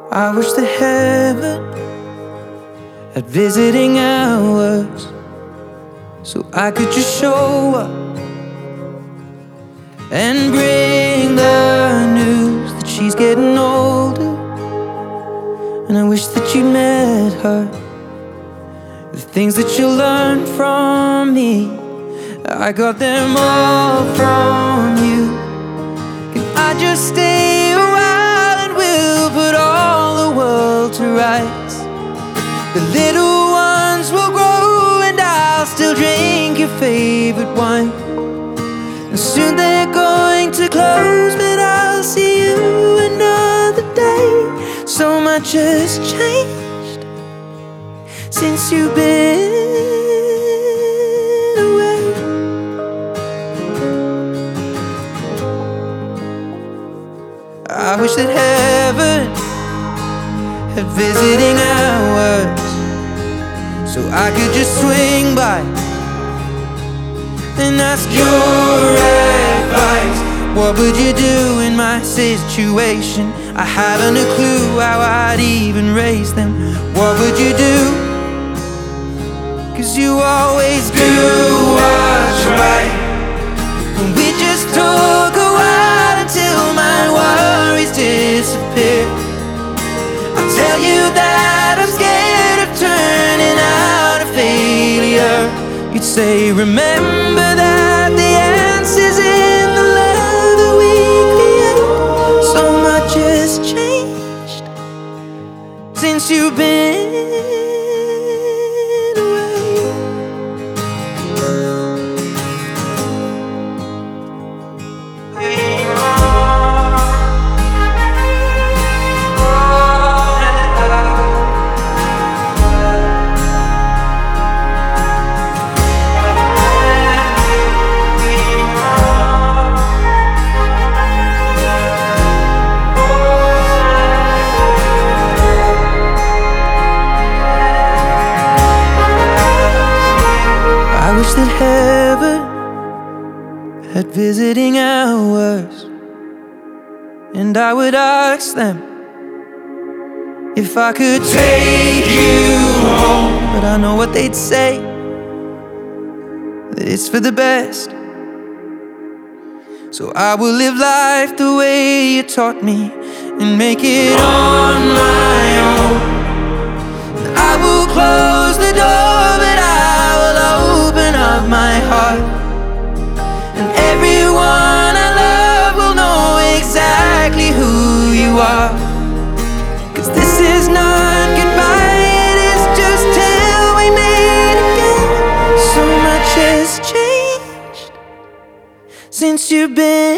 I wish that heaven had visiting hours, so I could just show up and bring the news that she's getting older. And I wish that you met her. The things that you learned from me, I got them all from you. Can I just stay a while and we'll put all the world to rights? The little ones will grow and I'll still drink your favorite wine. And soon they're going to close, but I'll see you another day. So much has changed since you've been away. I wish that heaven had visiting hours, so I could just swing by and ask your advice. What would you do in my situation? I haven't a clue how I'd even raise them. What would you do? 'Cause you always do what's right. And we just took a while until my worries disappear. I'll tell you that I'm scared of turning out a failure. You'd say, remember that the answer's in the love that we create. So much has changed since you've been away. I wish that heaven had visiting hours, and I would ask them if I could take you home. But I know what they'd say, that it's for the best. So I will live life the way you taught me and make it on my own. I will close the door, but I will open up my heart, and everyone I love will know exactly who you are. 'Cause this is not goodbye, it is just till we meet again. So much has changed since you've been